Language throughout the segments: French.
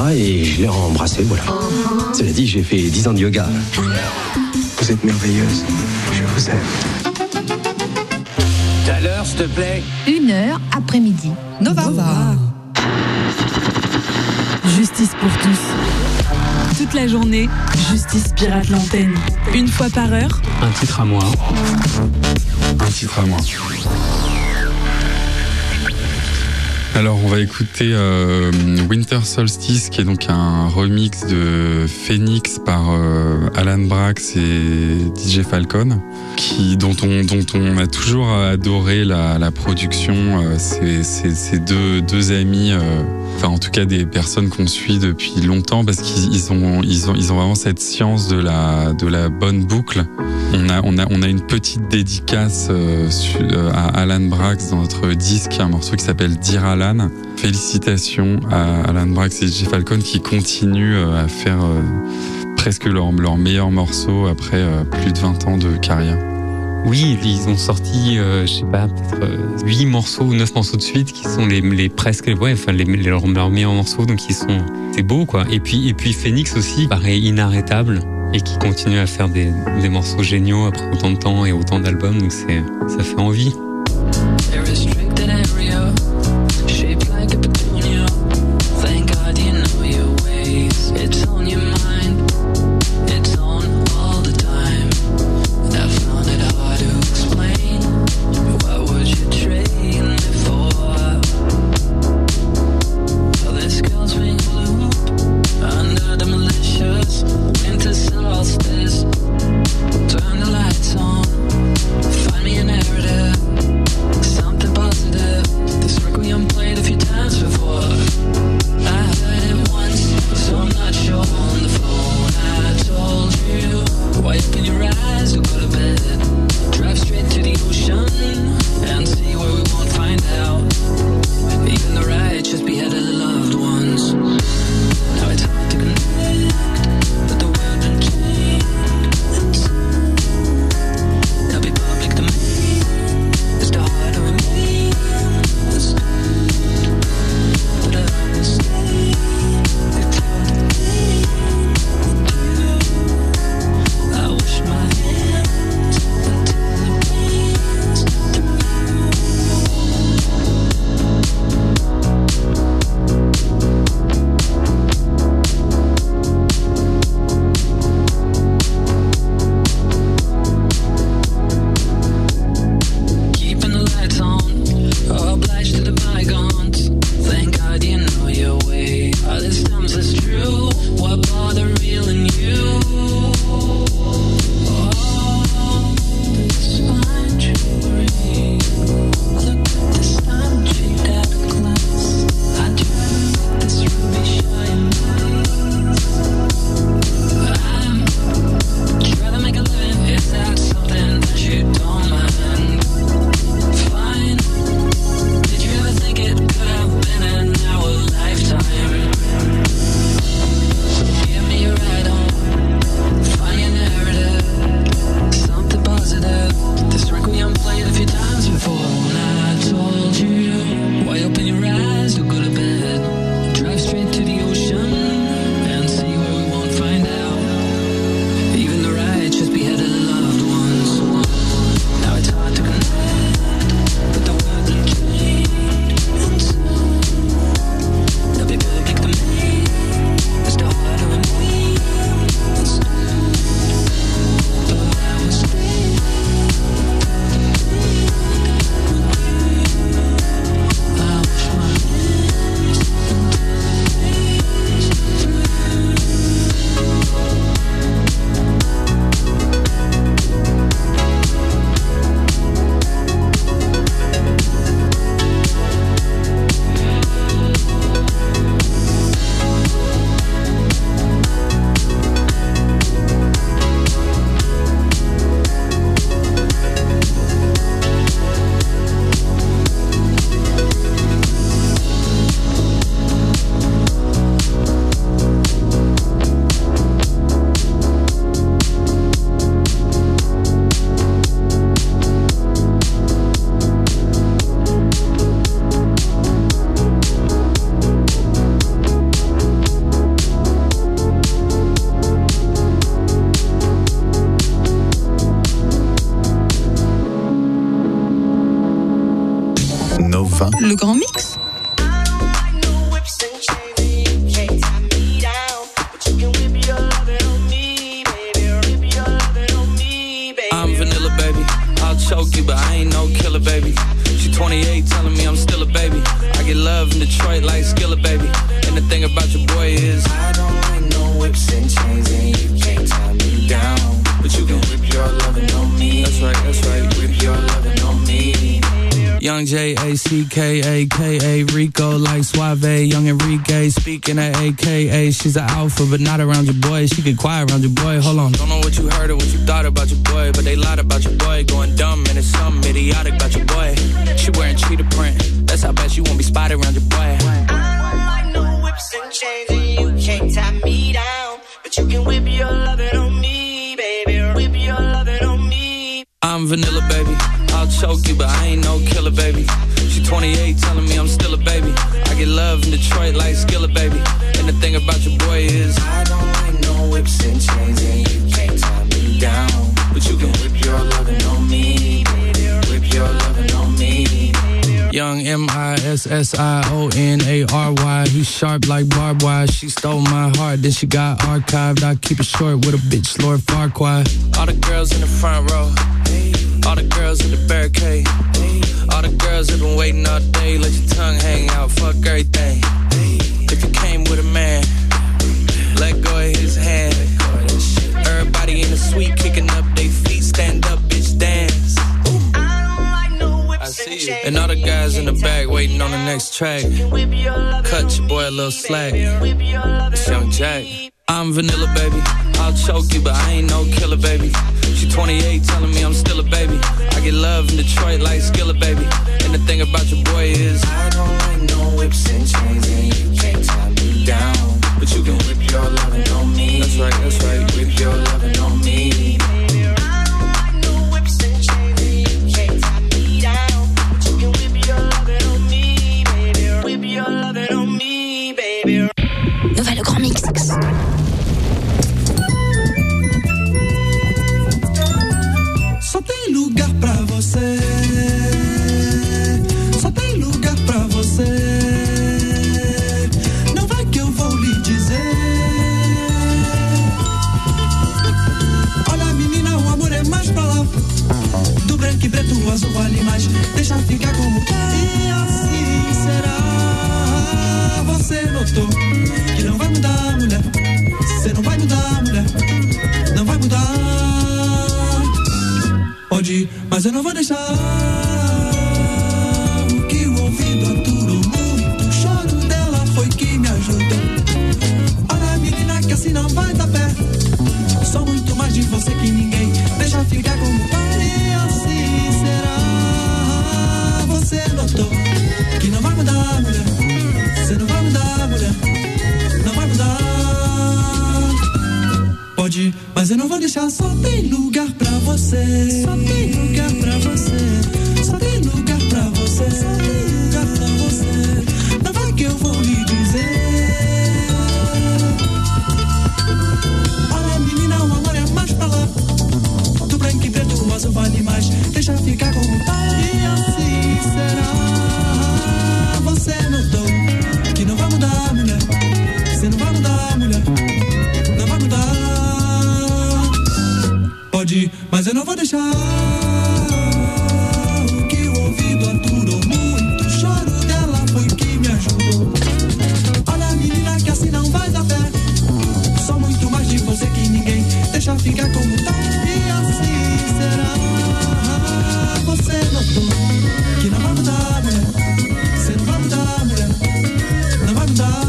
bras et je l'ai embrassé, voilà. Cela dit, j'ai fait 10 ans de yoga. Vous êtes merveilleuse. Je vous aime. T'as l'heure, s'il te plaît. 1h après-midi. Nova. Justice pour tous. Toute la journée, Justice pirate l'antenne. Une fois par heure. Un titre à moi. Un titre à moi. Alors on va écouter Winter Solstice, qui est donc un remix de Phoenix par Alan Braxe et DJ Falcon, dont on a toujours adoré la production. C'est deux amis, enfin en tout cas des personnes qu'on suit depuis longtemps, parce qu'ils ont vraiment cette science de la bonne boucle. On a une petite dédicace à Alan Braxe dans notre disque, un morceau qui s'appelle Dear Alan. Félicitations à Alan Braxe et DJ Falcon qui continuent à faire presque leur meilleur morceau après plus de 20 ans de carrière. Oui, ils ont sorti, je sais pas, peut-être 8 morceaux ou 9 morceaux de suite qui sont les leurs meilleurs morceaux, donc c'est beau quoi. Et puis Phoenix aussi, pareil, inarrêtable, et qui continue à faire des morceaux géniaux après autant de temps et autant d'albums, donc ça fait envie. Find me a narrative, something positive. This Le Grand Mix. I'm vanilla, baby. I'll choke you, but I ain't no killer, baby. She 28, telling me I'm still a baby. I get love in Detroit like Skillet, baby. And the thing about your boy is I don't like no whips and chains, and you can't tie me down. But you can whip your lovin' on me. That's right, whip your lovin' on me. Young J-A-C-K-A-K-A, Rico like Suave, Young Enrique, speaking at AKA. She's an alpha, but not around your boy. She get quiet around your boy, hold on. Don't know what you heard or what you thought about your boy, but they lied about your boy. Going dumb and it's something idiotic about your boy. She wearing cheetah print, that's how bad she won't be spotted around your boy. I don't like no whips and chains, and you can't tie me down. But you can whip your lovin' on me, baby. Whip your lovin' on me. I'm vanilla, baby. I'll choke you, but I ain't no killer, baby. She 28, telling me I'm still a baby. I get love in Detroit like Skillet, baby. And the thing about your boy is I don't like no whips and chains, and you can't tie me down. But you can whip your lovin' on me, whip your lovin' on me. Young M-I-S-S-I-O-N-A-R-Y. He's sharp like barbed wire. She stole my heart, then she got archived. I keep it short with a bitch, Lord Farquaad. All the girls in the front row, all the girls in the barricade, all the girls have been waiting all day. Let your tongue hang out, fuck everything. If you came with a man, let go of his hand. Everybody in the suite kicking up their feet. Stand up, bitch, dance. I see you. And all the guys in the back waiting on the next track. Cut your boy a little slack. It's Young Jack. I'm vanilla, baby. I'll choke you, but I ain't no killer, baby. She 28, telling me I'm still a baby. I get love in Detroit like Skillet, baby. And the thing about your boy is I don't like no whips and chains, and you can't tie me down. But you can whip your lovin' on me. That's right, whip your lovin' on me. Nova Le Grand Mix. Só tem lugar pra você. Só tem lugar pra você. Não vai que eu vou lhe dizer. Olha, menina, o amor é mais pra lá. Do branco e preto, o azul vale mais. Deixa ficar como quer. E assim será. Você notou que não vai mudar, mulher. Você não vai mudar, mulher. Não vai mudar. Pode ir, mas eu não vou deixar. O que o ouvido aturou muito. O choro dela foi que me ajudou. Olha, menina, que assim não vai dar pé. Sou muito mais de você que ninguém. Deixa ficar como pai. E assim será. Você notou que não vai mudar, mulher. Você não vai mudar, mulher. Não vai mudar. Pode ir, mas eu não vou deixar. Só tem lugar pra você. Só tem lugar pra você. Só tem lugar pra você. Só tem lugar pra você. Não vai que eu vou lhe dizer. Olha, menina, o amor é mais pra lá. Do branco e preto, o azul vale mais. Deixa ficar como tá. E assim será. Você notou que não vai mudar, mulher. Você não vai mudar, mulher. Não vai mudar. Pode ir, mas eu não vou deixar. O que o ouvido aturou muito. O choro dela foi que me ajudou. Olha, menina, que assim não vai dar pé. Sou muito mais de você que ninguém. Deixa ficar como tá. E assim será. Você notou que não vai mudar, mulher. Você não vai mudar, mulher. Não vai mudar.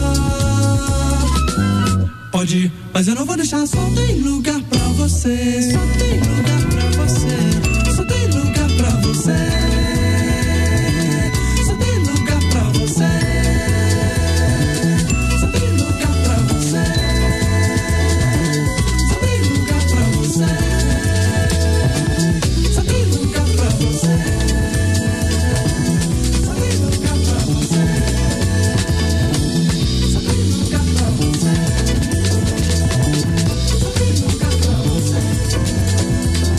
Pode ir, mas eu não vou deixar. Só tem lugar pra você. Só tem lugar pra você. Só tem lugar pra você. Só tem lugar pra você. Só tem lugar pra você. Só tem lugar pra você. Só tem lugar pra você. Só tem lugar pra você. Só tem lugar pra você. Só tem lugar pra você.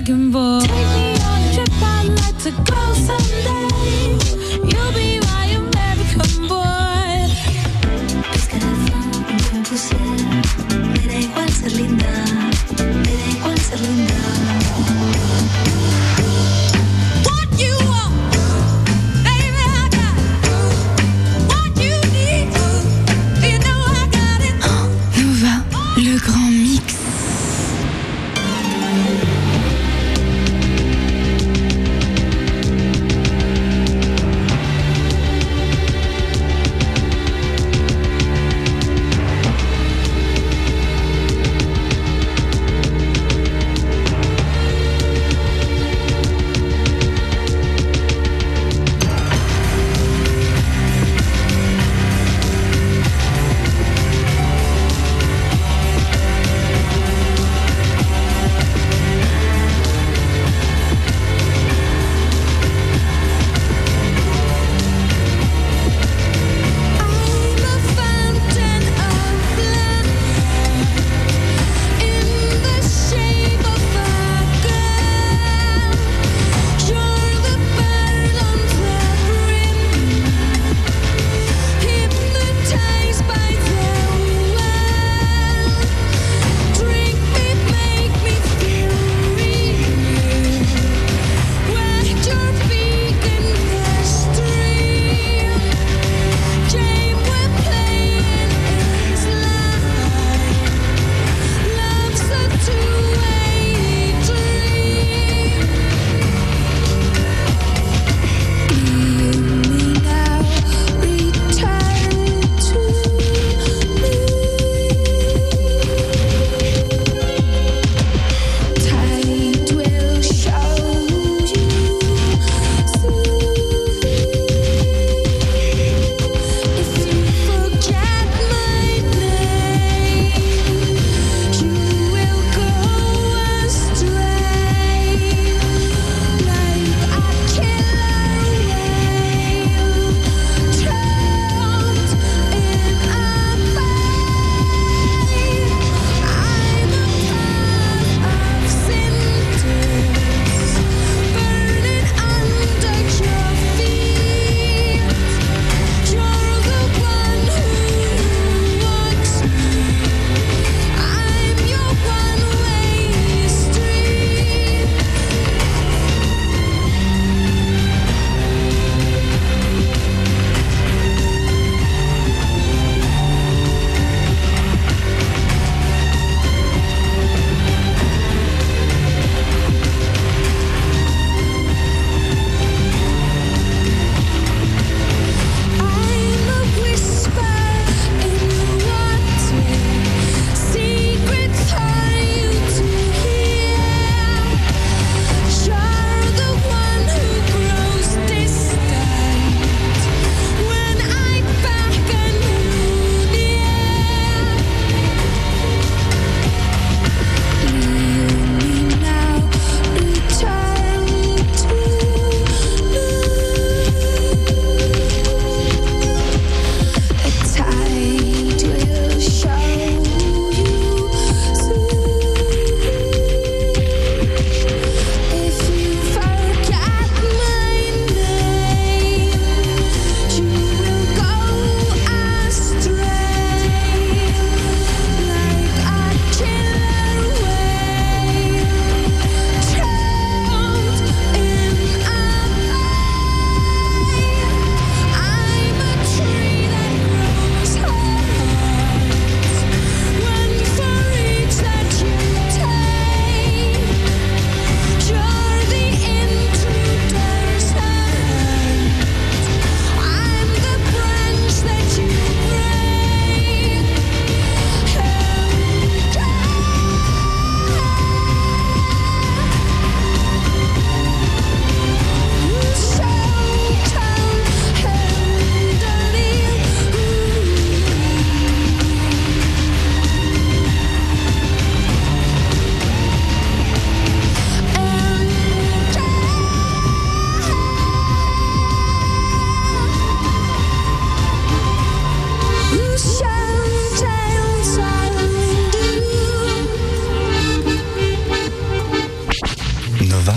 American boy. Take me on a trip, I'd like to go someday. You'll be my American boy. Es que en el fondo yo sé, me da igual ser linda, me da igual ser linda. What you want, baby, I got it. What you need, you know I got it. Nova, le grand mix.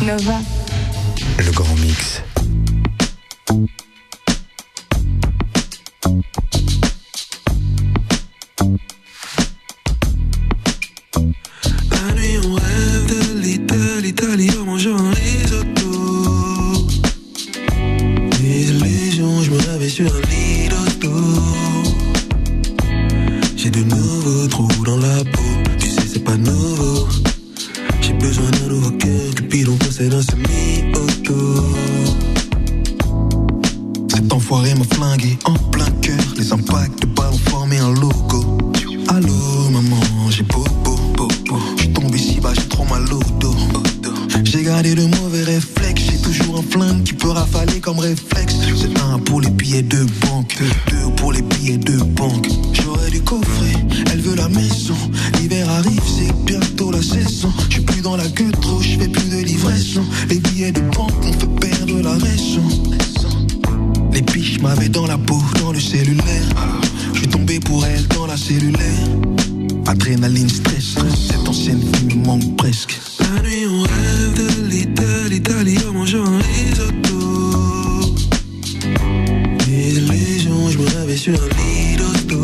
Nova. Le grand mix. La nuit on rêve de l'Italie en mangeant un risotto. Des illusions, je me réveille sur un lit d'auto. J'ai de nouveaux trous dans la peau, tu sais c'est pas nouveau. J'ai besoin d'un nouveau cœur, Cupidon possède un semi-auto. Cet enfoiré m'a flingué en plein cœur, les impacts de balles ont formé un logo. Allô maman, j'ai bobo, j'suis tombé si bas, j'ai trop mal au dos. J'ai gardé de mauvais réflexes, j'ai toujours un flingue qui peut rafaler comme réflexe. C'est un pour les billets de banque, deux pour les billets de banque. J'aurais dû coffrer, elle veut la maison. L'hiver arrive, c'est bientôt la saison. J'suis plus dans la queue trop, j'fais plus de livraison. Les billets de banque m'ont fait perdre la raison. Les biches m'avaient dans la peau, dans le cellulaire. J'suis tombé pour elle dans la cellulaire. Adrénaline, stress, cette ancienne vie me manque presque. La nuit on rêve de l'Italie en mangeant un risotto. Des illusions, je me réveille sur un lit d'auto.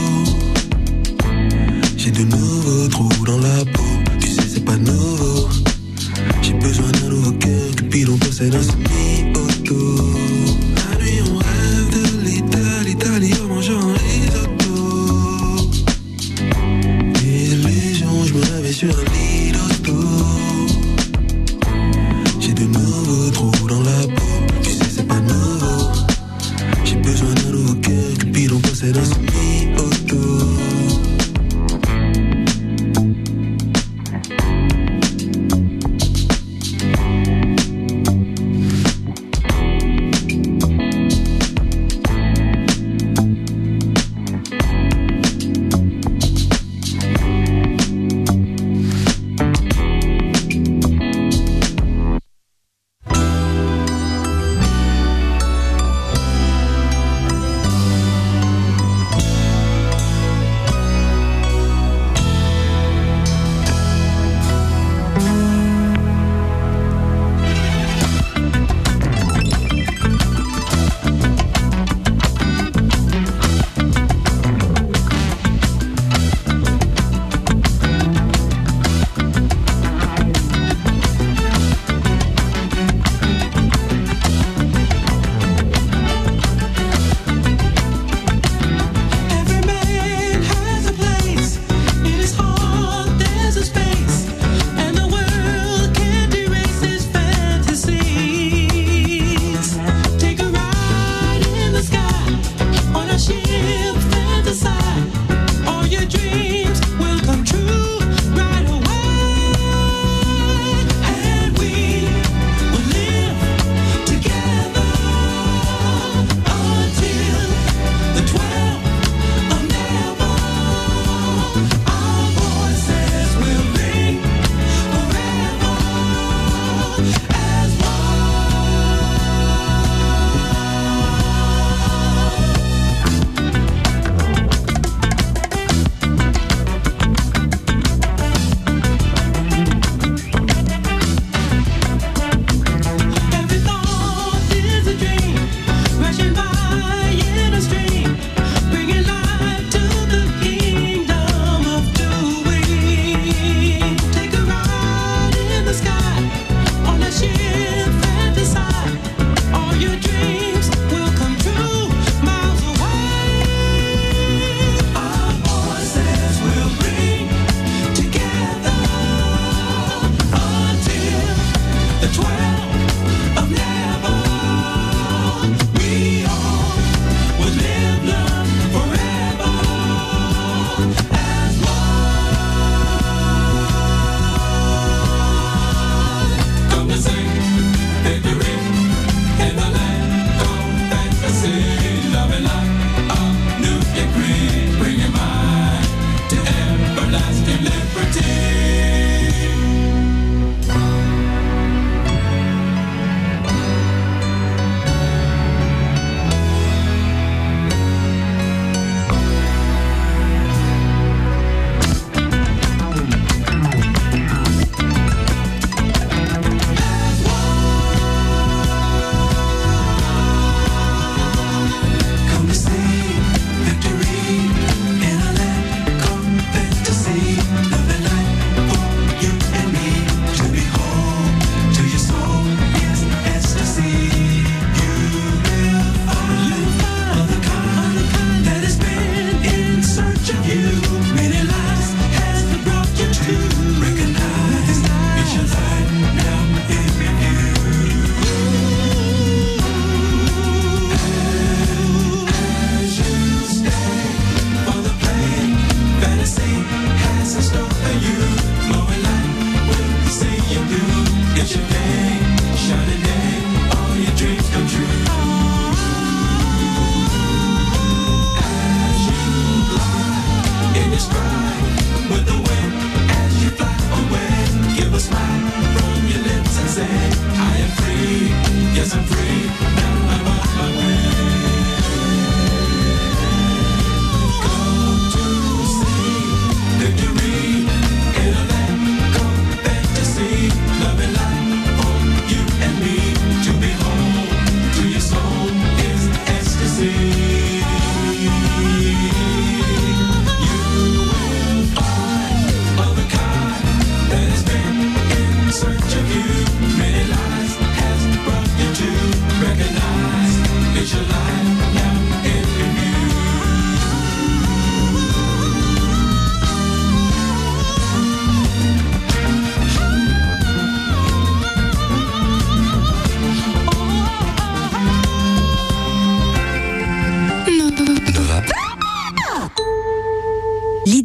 J'ai de nouveaux trous dans la peau, tu sais c'est pas nouveau. J'ai besoin d'un nouveau cœur, Cupidon possède un semi-auto. La nuit on rêve de l'Italie en mangeant un risotto. Des illusions, je me réveille sur un lit d'auto. J'ai de nouveaux trous dans la peau, tu sais c'est pas nouveau. J'ai besoin d'un nouveau cœur, Cupidon possède un semi-auto.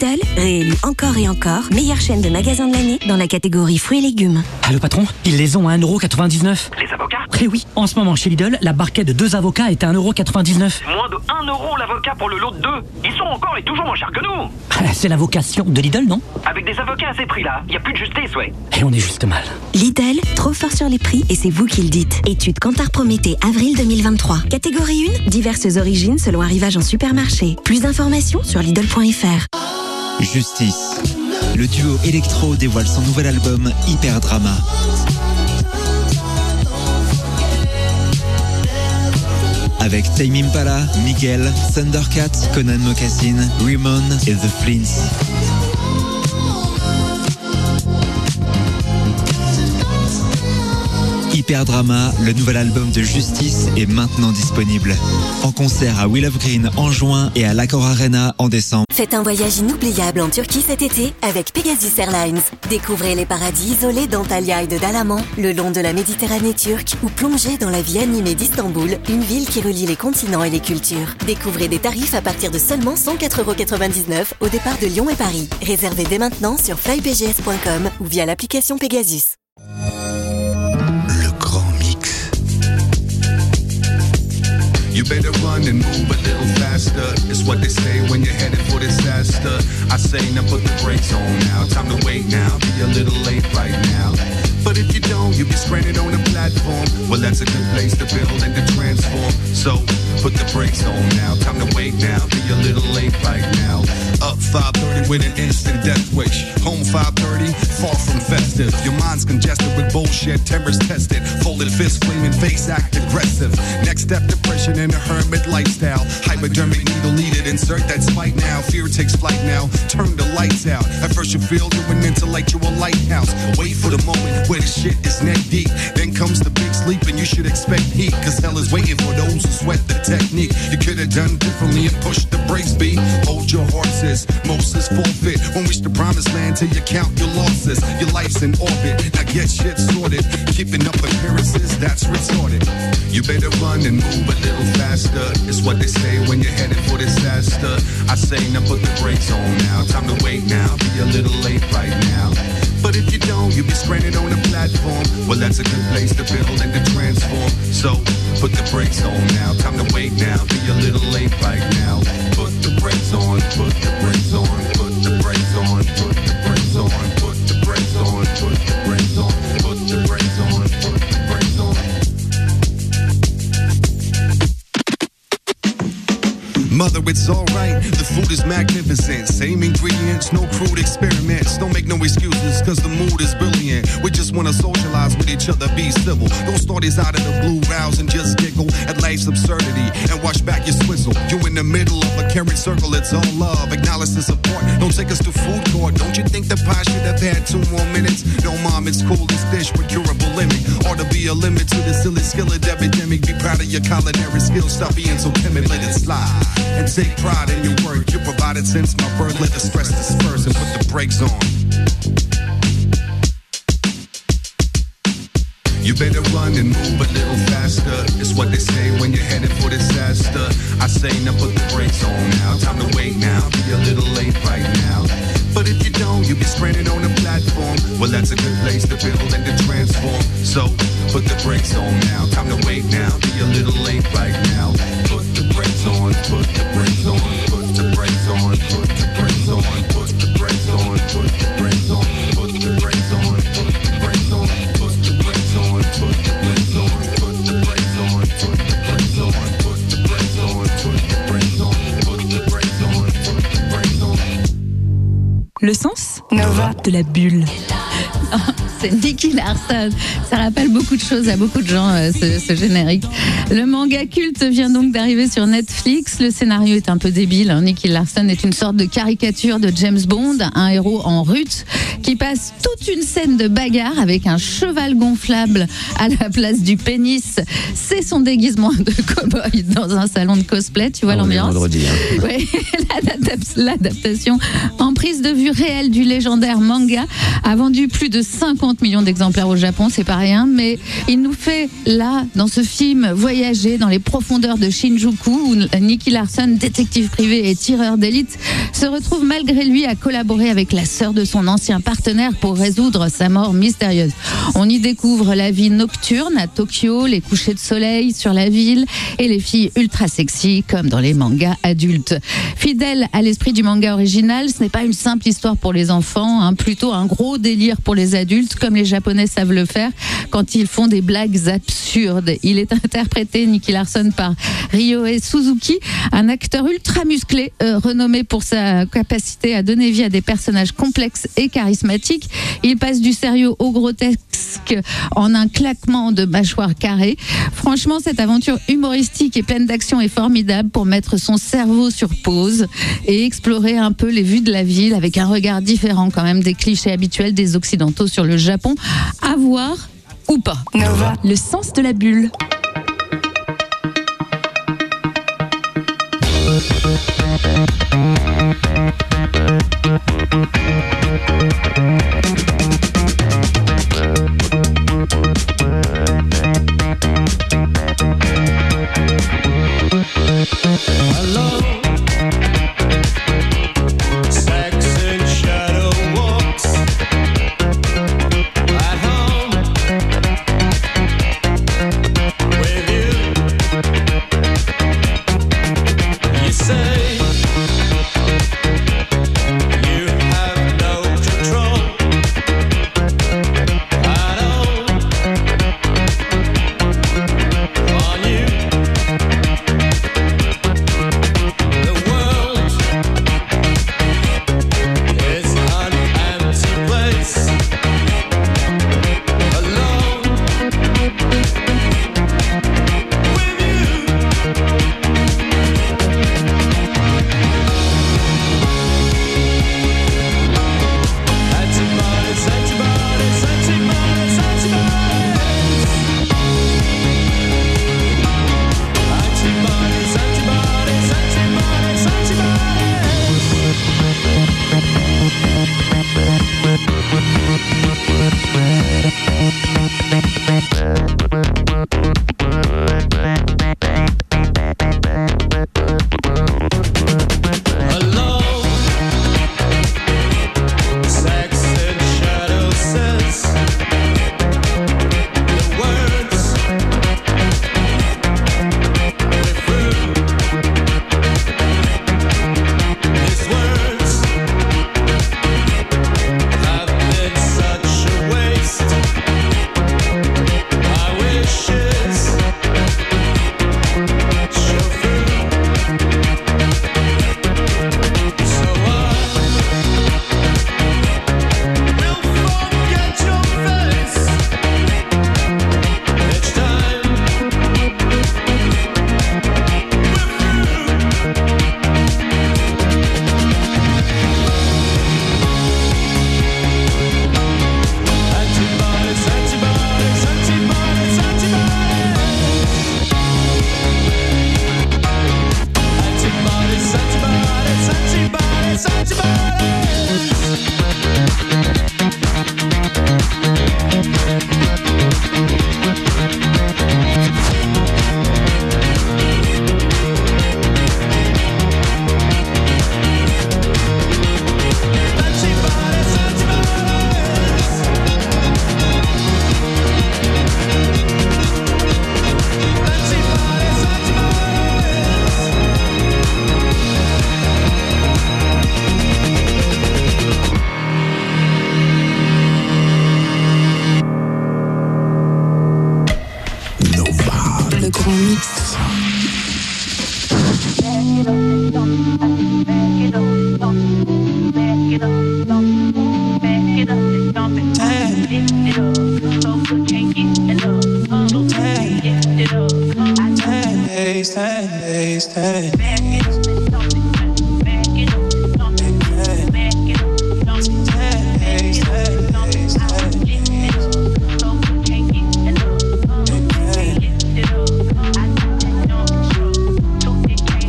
Lidl, réélu encore et encore, meilleure chaîne de magasins de l'année dans la catégorie fruits et légumes. Allô patron, ils les ont à 1,99 €. Les avocats ? Eh oui, en ce moment chez Lidl, la barquette de 2 avocats est à 1,99 €. Moins de 1 € l'avocat pour le lot de 2. Ils sont encore et toujours moins chers que nous. C'est la vocation de Lidl, non? Avec des avocats à ces prix-là, y a plus de justice, ouais. Et on est juste mal. Lidl, trop fort sur les prix et c'est vous qui le dites. Étude Kantar Prométhée, avril 2023. Catégorie 1, diverses origines selon arrivage en supermarché. Plus d'informations sur Lidl.fr. Justice. Le duo électro dévoile son nouvel album Hyper Drama. Avec Tame Impala, Miguel, Thundercat, Conan Mocassin, Ramon et The Flints. Hyper Drama, le nouvel album de Justice, est maintenant disponible. En concert à Will of Green en juin et à l'Accor Arena en décembre. Faites un voyage inoubliable en Turquie cet été avec Pegasus Airlines. Découvrez les paradis isolés d'Antalya et de Dalaman, le long de la Méditerranée turque, ou plongez dans la vie animée d'Istanbul, une ville qui relie les continents et les cultures. Découvrez des tarifs à partir de seulement 104,99 € au départ de Lyon et Paris. Réservez dès maintenant sur flypgs.com ou via l'application Pegasus. You better run and move a little faster. It's what they say when you're headed for disaster. I say now put the brakes on now. Time to wait now. Be a little late right now. But if you don't, you'll be stranded on a platform. Well, that's a good place to build and to transform. So put the brakes on now. Time to wait now. Be a little late right now. Up 5:30 with an instant death wish. Home 5:30, far from festive. Your mind's congested with bullshit. Tempers tested. Folded fist, flaming face, act aggressive. Next step, depression and a hermit lifestyle. Hypodermic needle needed. Insert that spike now. Fear takes flight now. Turn the lights out. At first you feel you're an intellectual lighthouse. Wait for the moment where the shit is neck deep. Then comes the big sleep and you should expect heat. Cause hell is waiting for those who sweat the technique. You could have done differently and pushed the brakes, B. Hold your horses. Moses forfeit. Won't reach the promised land till you count your losses. Your life's in orbit. Now get shit sorted. Keeping up appearances, that's retarded. You better run and move a little faster. It's what they say when you're headed for disaster. I say now put the brakes on now. Time to wait now. Be a little late right now. But if you don't, you'll be stranded on a platform. Well, that's a good place to build and to transform. So put the brakes on now. Time to wait now. Be a little late right now. Put the brakes on. Put the brakes on. Put the brakes on. Put the brakes on. Put the brakes on. Put the brakes on. Put the brakes on. Put the brakes on. Mother, it's alright, the food is magnificent. Same ingredients, no crude experiments. Don't make no excuses, cause the mood is brilliant. We just wanna socialize with each other, be civil. Don't start these out of the blue, rouse and just giggle at life's absurdity and watch back your swizzle. You in the middle of a carrot circle, it's all love. Acknowledge the support, don't take us to food court. Don't you think the pie should have had 2 more minutes? No, mom, it's cool, this dish with curable limit. Ought to be a limit to the silly skillet epidemic. Be proud of your culinary skills, stop being so timid, let it slide. And take pride in your work. You provided since my birth. Let the stress disperse and put the brakes on. You better run and move a little faster. It's what they say when you're headed for disaster. I say now put the brakes on now. Time to wait now. Be a little late right now. But if you don't, you'll be stranded on a platform. Well, that's a good place to build and to transform. So put the brakes on now. Time to wait now. Be a little late right now. Put the brakes on. Put the brakes on. Put the brakes on. Put the brakes on. Put the brakes on. Put the brakes on. Put the brakes on. Put the brakes on. Put the brakes on. Put the brakes on. Put the brakes on. Put the brakes on. Put the brakes on. Put the brakes on. Put the brakes on. Put the brakes on. Le sens Nova de la bulle. C'est Nicky Larson. Ça rappelle beaucoup de choses à beaucoup de gens, ce générique. Le manga culte vient donc d'arriver sur Netflix. Le scénario est un peu débile. Nicky Larson est une sorte de caricature de James Bond, un héros en rut qui passe toute une scène de bagarre avec un cheval gonflable à la place du pénis. C'est son déguisement de cow-boy dans un salon de cosplay. Tu vois l'ambiance ? Ouais. L'adaptation en prise de vue réelle du légendaire manga a vendu plus de 50 50 millions d'exemplaires au Japon, c'est pas rien, mais il nous fait là, dans ce film, voyager dans les profondeurs de Shinjuku, où Nicky Larson, détective privé et tireur d'élite, se retrouve malgré lui à collaborer avec la sœur de son ancien partenaire pour résoudre sa mort mystérieuse. On y découvre la vie nocturne à Tokyo, les couchers de soleil sur la ville et les filles ultra sexy comme dans les mangas adultes. Fidèle à l'esprit du manga original, ce n'est pas une simple histoire pour les enfants, plutôt un gros délire pour les adultes, comme les Japonais savent le faire quand ils font des blagues absurdes. Il est interprété, Nicky Larson, par Ryohei Suzuki, un acteur ultra musclé, renommé pour sa capacité à donner vie à des personnages complexes et charismatiques. Il passe du sérieux au grotesque en un claquement de mâchoire carrée. Franchement, cette aventure humoristique et pleine d'action est formidable pour mettre son cerveau sur pause et explorer un peu les vues de la ville avec un regard différent quand même des clichés habituels des Occidentaux sur le Japon. À voir ou pas. Nova, le sens de la bulle.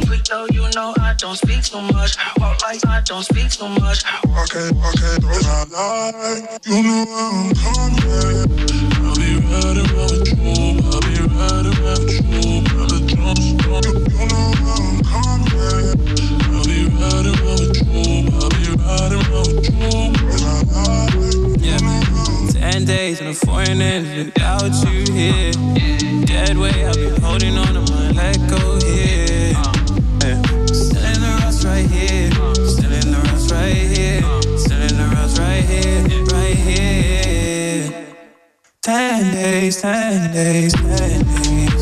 Don't speak so much. Walk like I don't speak so much. Walk it, throw You know I'm coming. I'll be riding around with you. I'll be riding around with you. Brother John Strong. You know I'm coming. I'll be riding around with you. I'll be riding around with you. Yeah, 10 days in a foreign end without you here. Dead weight, I've been holding on to my let go here. Yeah. Still in the rust right here. Still in the rust right here. Still in the rust right here. Right here. 10 days, 10 days, 10 days.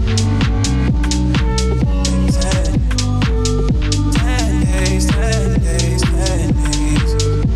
10 days, 10 days, 10 days.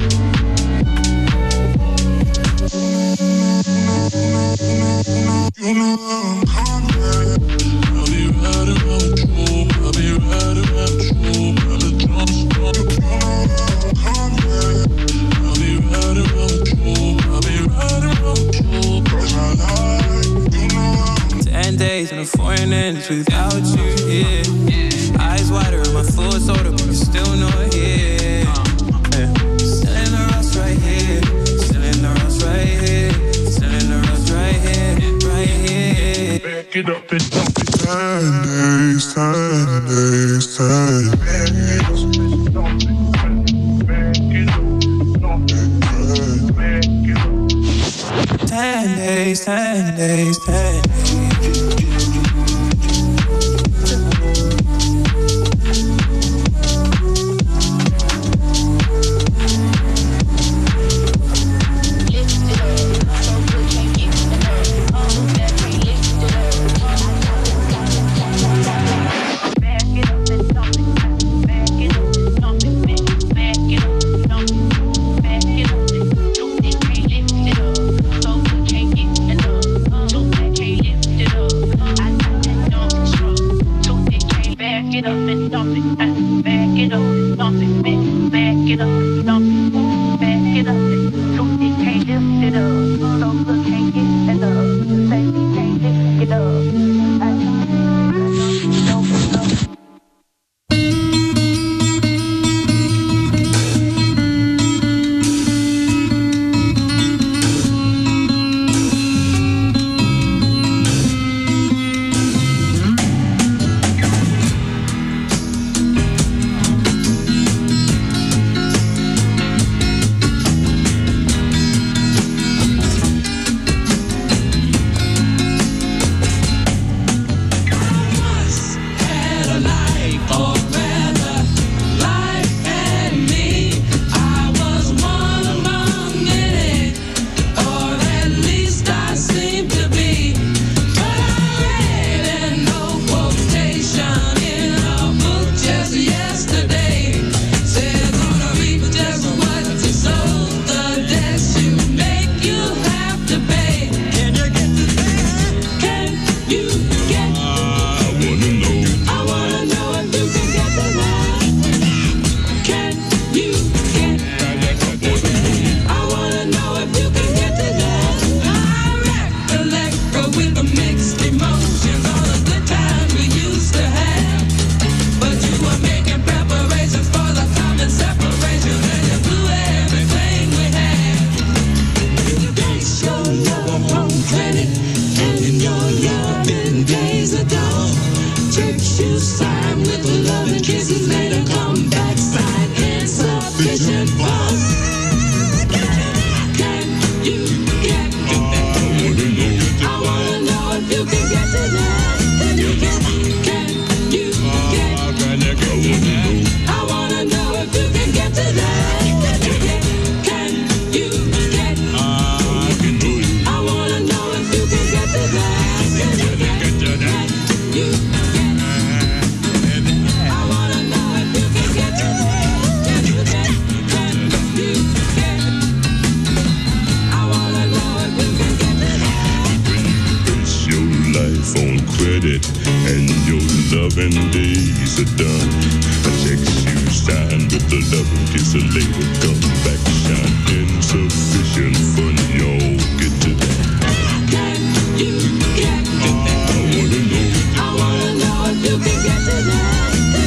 You know I'm coming. I'll be riding around with you. I'll be riding around with you. Brother John Strong. You know I'm coming. I'll be riding around with you. I'll be riding around with you. You know I'm 10 days in a foreign end without you here. Eyes wider and my full soda, but you're still not here. Yeah. Still in the rust right here. Still in the rust right here. Still in the rust right here. Right here. back it up and dump it. 10 days, 10 days, 10 days. Back it up, dump it. 10 days, 10 days, 10 days.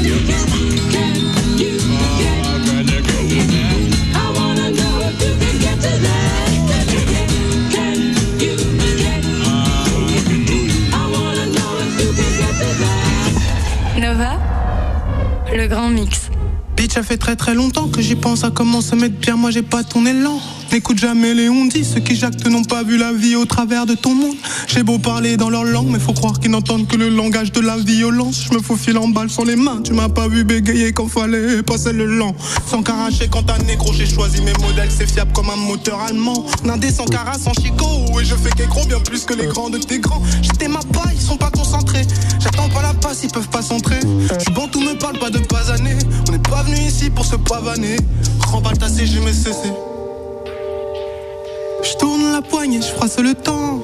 you can get grand mix. Bitch, ça fait très très longtemps que j'y pense à comment se mettre bien, moi j'ai pas ton élan. N'écoute jamais les on-dit, ceux qui jactent n'ont pas vu la vie au travers de ton monde. J'ai beau parler dans leur langue, mais faut croire qu'ils n'entendent que le langage de la violence. Je me faufile en balle sur les mains, tu m'as pas vu bégayer quand fallait passer le lent. Sans caracher quand t'as négro, j'ai choisi mes modèles, c'est fiable comme un moteur allemand. Nindé sans cara, sans chico, et je fais qu'écro bien plus que les grands de tes grands. J'étais ma paille, ils sont pas concentrés. J'attends pas la passe, ils peuvent pas s'entrer. J'suis bon, tout me parle pas de basaner. On n'est pas venu ici pour se pavaner. Remballe ta CG, mais cessé. Je tourne la poignée, je froisse le temps.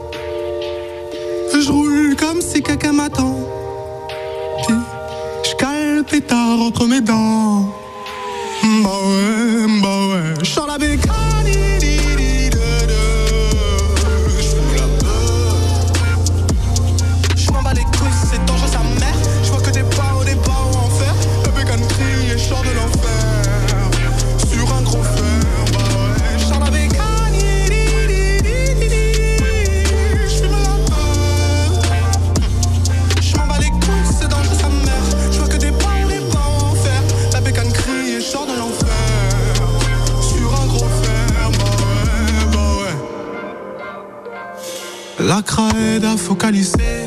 Je roule comme si quelqu'un m'attend. Puis je cale le pétard entre mes dents. Bah ouais, je sors la bécane. Je m'en bats les couilles, c'est dangereux sa mère. Je vois que des barreaux en fer. La bécane crie et je sors de l'enfer. Sur un gros fer, bah ouais, je sors la bécane. La craie à focaliser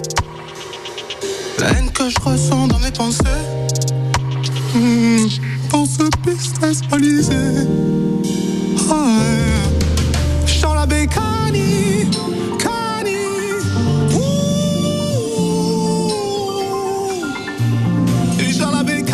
la haine que je ressens dans mes pensées. Pour ce business balisé. Oh ouais. Je sens la bécanie. Et je sens la bécanie.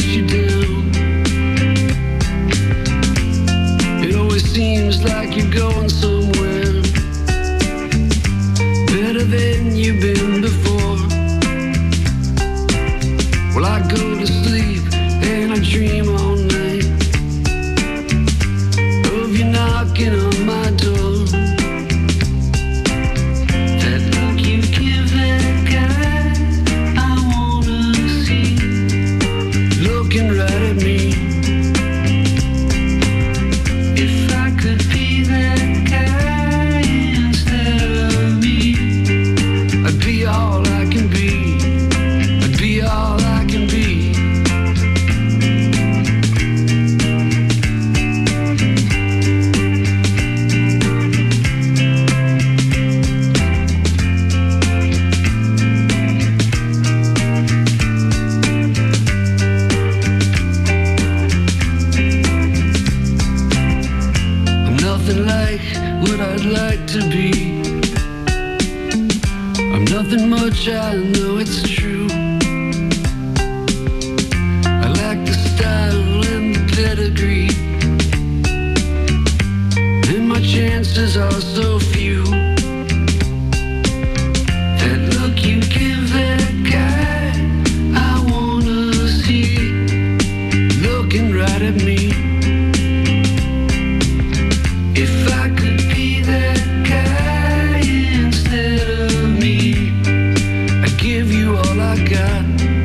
Like you're going Nothing much, I know it's true. I like the style and the pedigree, and my chances are so few. That look you give that guy I wanna see, looking right at me. If I could be that guy instead of me, I'd give you all I got.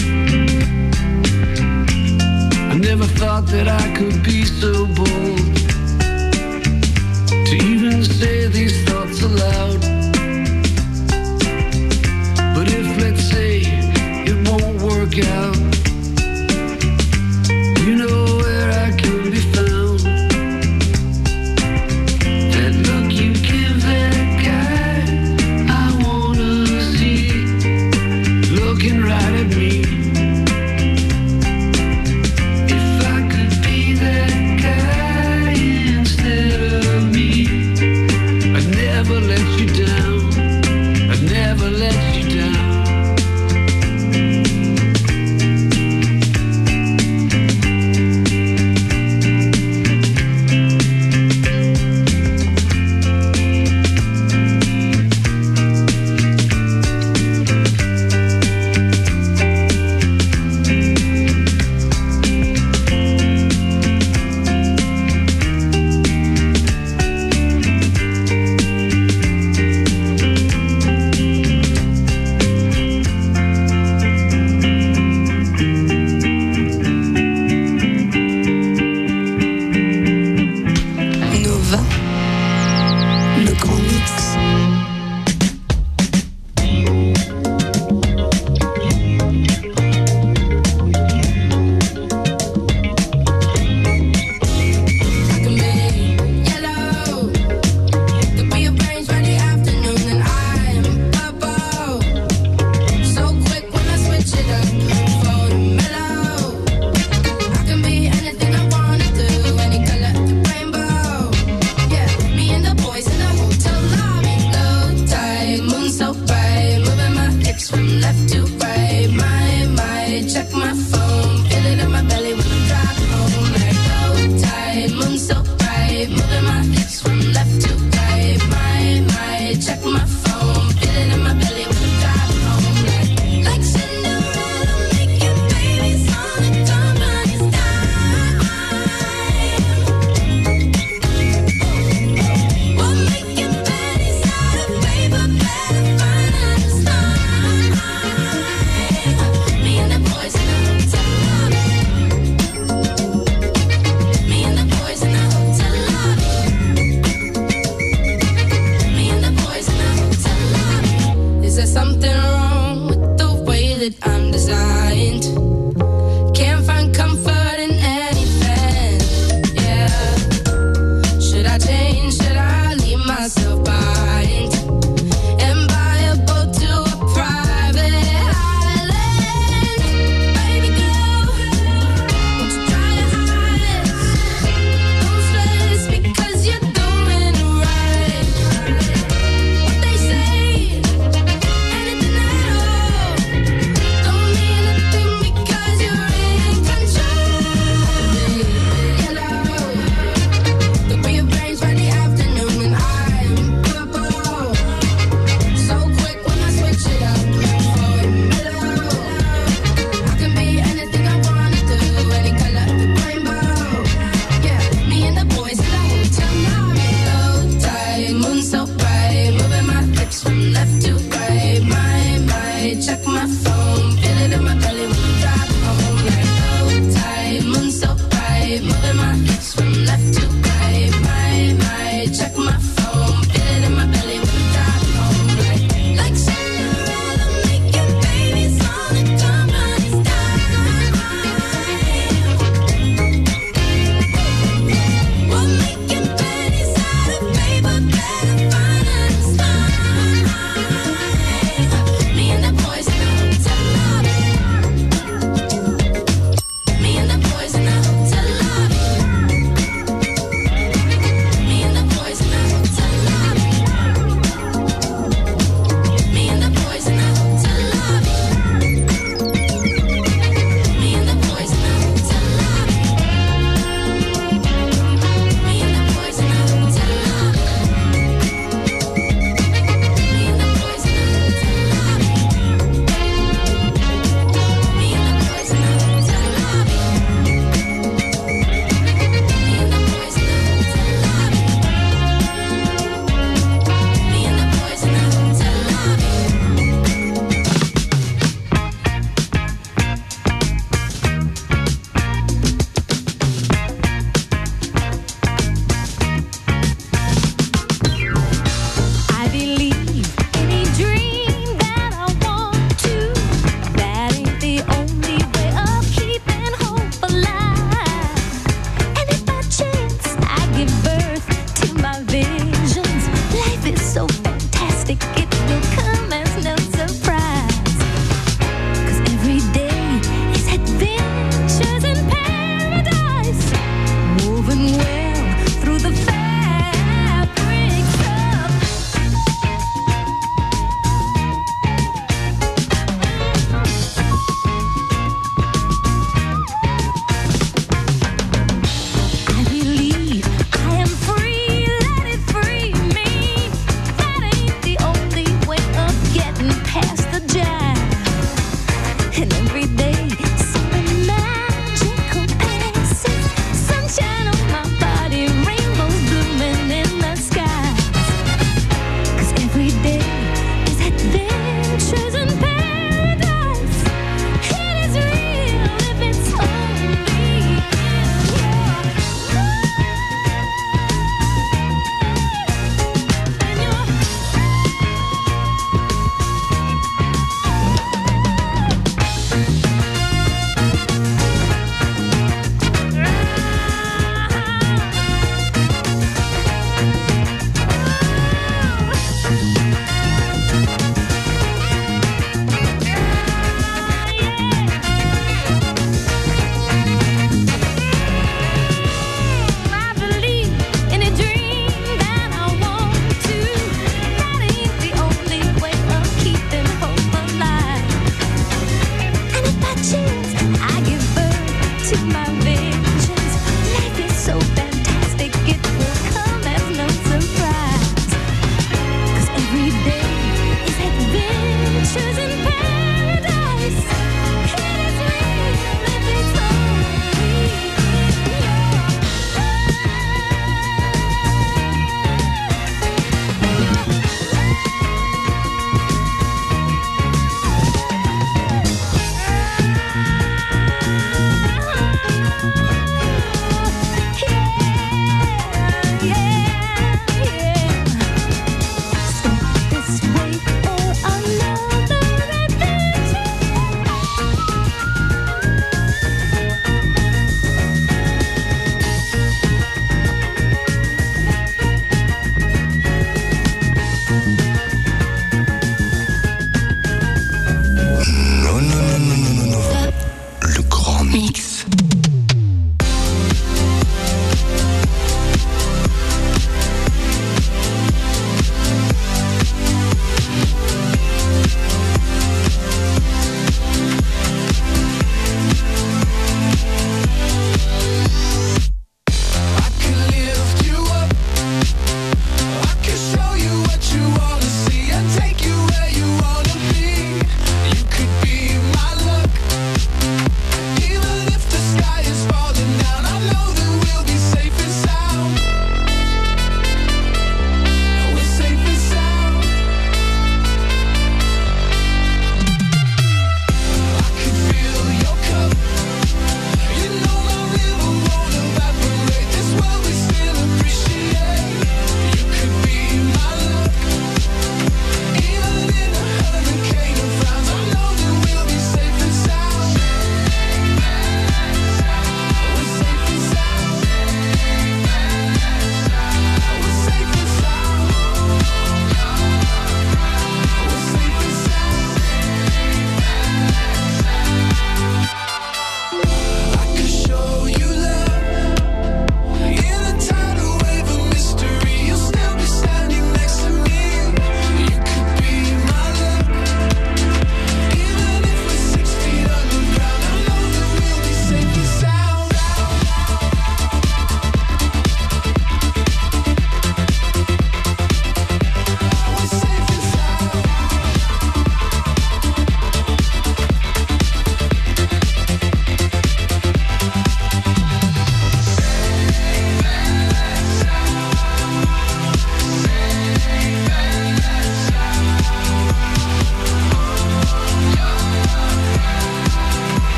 I never thought that I could be so bold to even say these thoughts aloud. But if, let's say, it won't work out, you know where I can be found. That look you give that guy I wanna see, looking right at me. If I could be that guy instead of me, I'd never let you down, I'd never let you down. Nova, le grand mix. Check my phone, feel it in my belly when I drive home. Like low tide, moon so bright, moving my hips from left to right. My, check my phone, feel it in my belly when I drive home. Like Cinderella, making babies on the dawn by his time. We're making baddies out of paper, better find us time. Me and the boys in the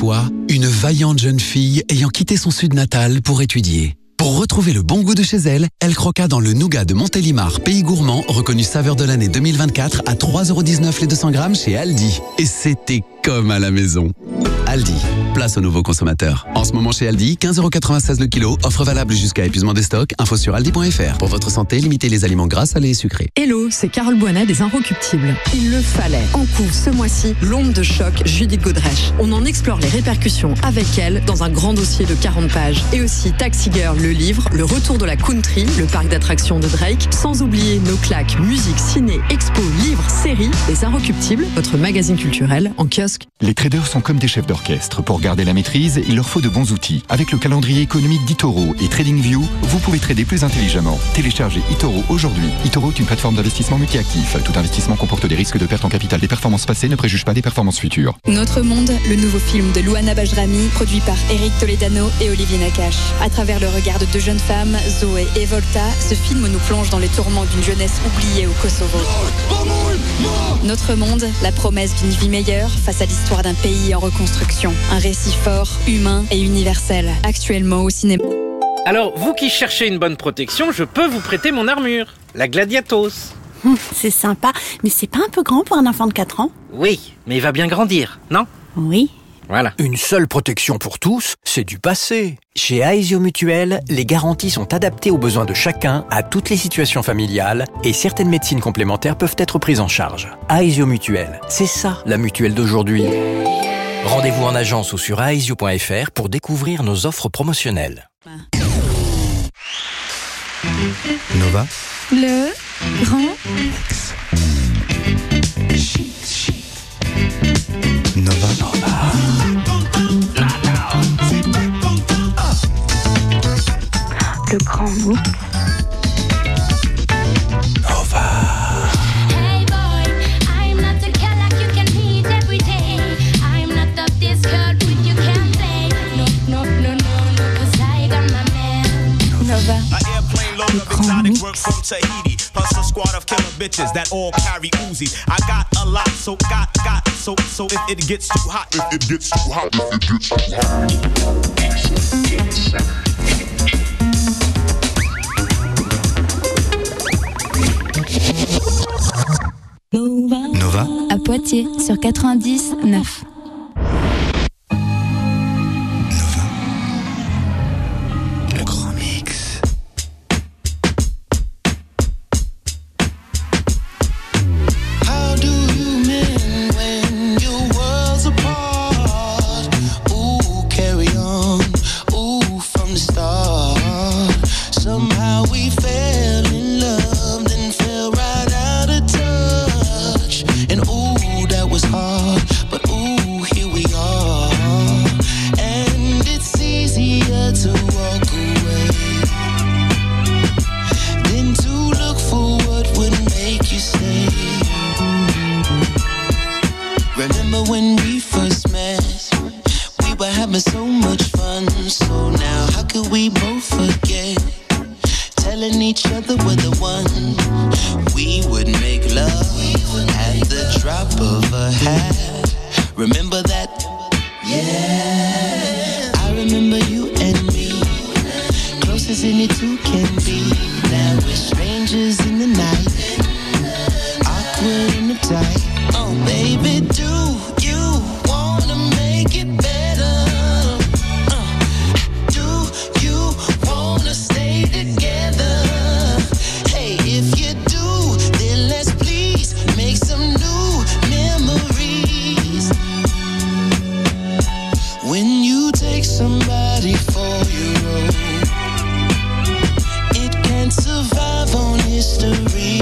fois, une vaillante jeune fille ayant quitté son sud natal pour étudier. Pour retrouver le bon goût de chez elle, elle croqua dans le nougat de Montélimar, pays gourmand, reconnu saveur de l'année 2024 à 3,19€ les 200 grammes chez Aldi. Et c'était comme à la maison. Aldi, place aux nouveaux consommateurs. En ce moment chez Aldi, 15,96€ le kilo, offre valable jusqu'à épuisement des stocks, info sur aldi.fr. Pour votre santé, limitez les aliments gras, salés et sucrés. Hello, c'est Carole Boinet des Inrecuptibles. Il le fallait. En couvre ce mois-ci l'onde de choc Judith Godrèche. On en explore les répercussions avec elle dans un grand dossier de 40 pages. Et aussi Taxi Girl, le livre, le retour de la country, le parc d'attractions de Drake, sans oublier nos claques, musique, ciné, expo, livres, séries. Les Inrecuptibles, votre magazine culturel en kiosque. Les traders sont comme des chefs d'orchestre. Pour garder la maîtrise, il leur faut de bons outils. Avec le calendrier économique d'eToro et TradingView, vous pouvez trader plus intelligemment. Téléchargez eToro aujourd'hui. eToro est une plateforme d'investissement multi-actif. Tout investissement comporte des risques de perte en capital. Les performances passées ne préjugent pas des performances futures. Notre Monde, le nouveau film de Louana Bajrami, produit par Eric Toledano et Olivier Nakache. À travers le regard de deux jeunes femmes, Zoé et Volta, ce film nous plonge dans les tourments d'une jeunesse oubliée au Kosovo. Notre Monde, la promesse d'une vie meilleure face à l'histoire d'un pays en reconstruction. Un récit fort, humain et universel. Actuellement au cinéma. Alors, vous qui cherchez une bonne protection, je peux vous prêter mon armure, la Gladiatos. C'est sympa, mais c'est pas un peu grand pour un enfant de 4 ans? Oui, mais il va bien grandir, non? Oui. Voilà. Une seule protection pour tous, c'est du passé. Chez Aesio Mutuel, les garanties sont adaptées aux besoins de chacun, à toutes les situations familiales, et certaines médecines complémentaires peuvent être prises en charge. Aesio Mutuel, c'est ça la mutuelle d'aujourd'hui. Rendez-vous en agence ou sur aesio.fr pour découvrir nos offres promotionnelles. Nova. Le grand Nova. Le grand mix. Hey boy, I'm not the cat like you can meet every day. I'm not the this girl with you can play. No, 'cause I got my man. Nova. Load of exotic work from Tahiti, plus a squad of killer bitches that all carry Uzi. I got a lot, so so if it gets too hot, Nova. à Poitiers sur 90.9. So much fun, so now how could we both forget? Telling each other we're the one. We would make love at the drop of a hat. Remember that? Yeah, I remember you and me, close as any two can be. Now we're strangers in the night, awkward in the tight.